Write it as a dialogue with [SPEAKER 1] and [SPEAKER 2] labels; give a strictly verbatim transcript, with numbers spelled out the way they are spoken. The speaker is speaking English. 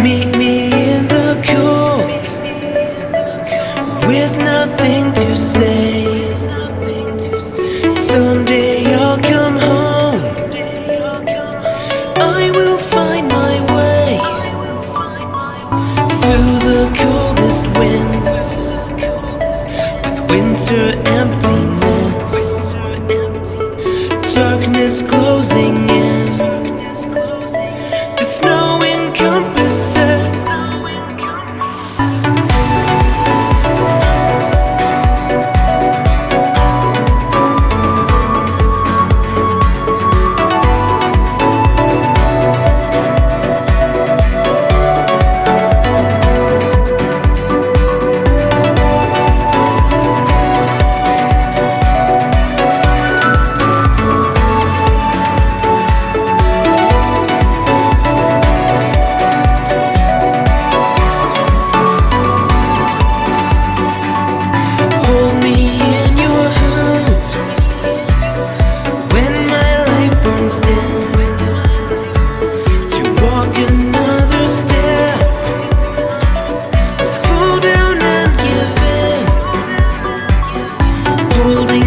[SPEAKER 1] Meet me in the cold with nothing to say. Someday I'll come home. I will find my way through the coldest winds with winter emptiness. Darkness closing in. The snow encompasses. Hold me in your arms when my light burns dim. To walk another step, fall down and give in. Holding